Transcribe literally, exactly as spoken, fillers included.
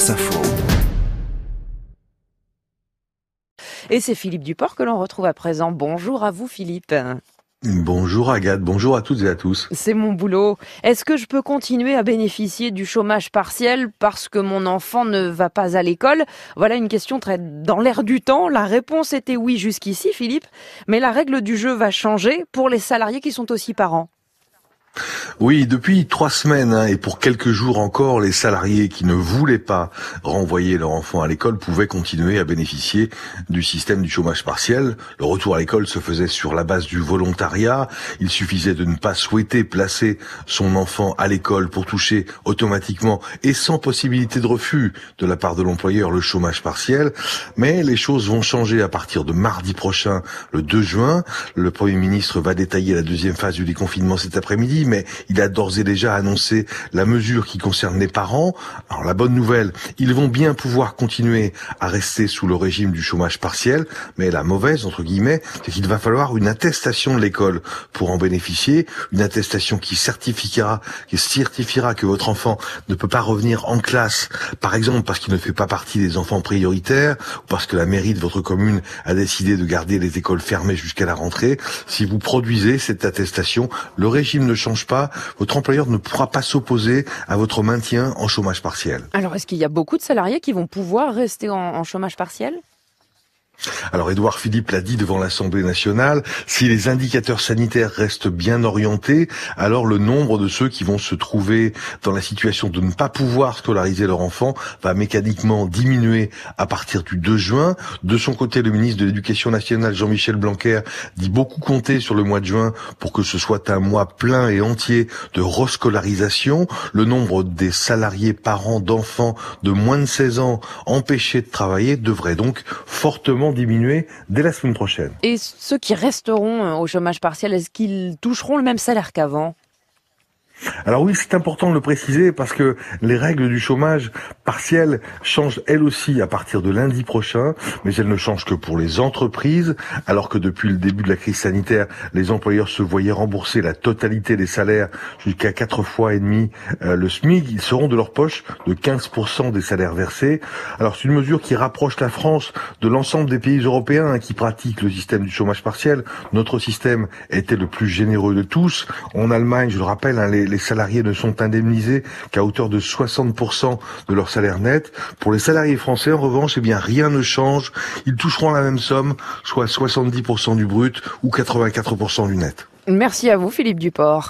France Info. Et c'est Philippe Duport que l'on retrouve à présent. Bonjour à vous Philippe. Bonjour Agathe, bonjour à toutes et à tous. C'est mon boulot. Est-ce que je peux continuer à bénéficier du chômage partiel parce que mon enfant ne va pas à l'école? Voilà une question très dans l'air du temps. La réponse était oui jusqu'ici Philippe, mais la règle du jeu va changer pour les salariés qui sont aussi parents. Oui, depuis trois semaines hein, et pour quelques jours encore, les salariés qui ne voulaient pas renvoyer leur enfant à l'école pouvaient continuer à bénéficier du système du chômage partiel. Le retour à l'école se faisait sur la base du volontariat. Il suffisait de ne pas souhaiter placer son enfant à l'école pour toucher automatiquement et sans possibilité de refus de la part de l'employeur le chômage partiel. Mais les choses vont changer à partir de mardi prochain, le deux juin. Le Premier ministre va détailler la deuxième phase du déconfinement cet après-midi, mais il a d'ores et déjà annoncé la mesure qui concerne les parents. Alors la bonne nouvelle, ils vont bien pouvoir continuer à rester sous le régime du chômage partiel, mais la mauvaise, entre guillemets, c'est qu'il va falloir une attestation de l'école pour en bénéficier, une attestation qui certifiera, qui certifiera que votre enfant ne peut pas revenir en classe, par exemple parce qu'il ne fait pas partie des enfants prioritaires, ou parce que la mairie de votre commune a décidé de garder les écoles fermées jusqu'à la rentrée. Si vous produisez cette attestation, le régime ne change pas, votre employeur ne pourra pas s'opposer à votre maintien en chômage partiel. Alors, est-ce qu'il y a beaucoup de salariés qui vont pouvoir rester en, en chômage partiel ? Alors Édouard Philippe l'a dit devant l'Assemblée nationale, si les indicateurs sanitaires restent bien orientés, alors le nombre de ceux qui vont se trouver dans la situation de ne pas pouvoir scolariser leur enfant va mécaniquement diminuer à partir du deux juin. De son côté, le ministre de l'Éducation nationale, Jean-Michel Blanquer, dit beaucoup compter sur le mois de juin pour que ce soit un mois plein et entier de rescolarisation. Le nombre des salariés parents d'enfants de moins de seize ans empêchés de travailler devrait donc fortement diminuer dès la semaine prochaine. Et ceux qui resteront au chômage partiel, est-ce qu'ils toucheront le même salaire qu'avant ? Alors oui, c'est important de le préciser parce que les règles du chômage partiel changent elles aussi à partir de lundi prochain, mais elles ne changent que pour les entreprises, alors que depuis le début de la crise sanitaire, les employeurs se voyaient rembourser la totalité des salaires jusqu'à quatre fois et demi euh, le SMIC. Ils seront de leur poche de quinze pour cent des salaires versés. Alors c'est une mesure qui rapproche la France de l'ensemble des pays européens hein, qui pratiquent le système du chômage partiel. Notre système était le plus généreux de tous. En Allemagne, je le rappelle, hein, les Les salariés ne sont indemnisés qu'à hauteur de soixante pour cent de leur salaire net. Pour les salariés français, en revanche, eh bien, rien ne change. Ils toucheront la même somme, soit soixante-dix pour cent du brut ou quatre-vingt-quatre pour cent du net. Merci à vous, Philippe Duport.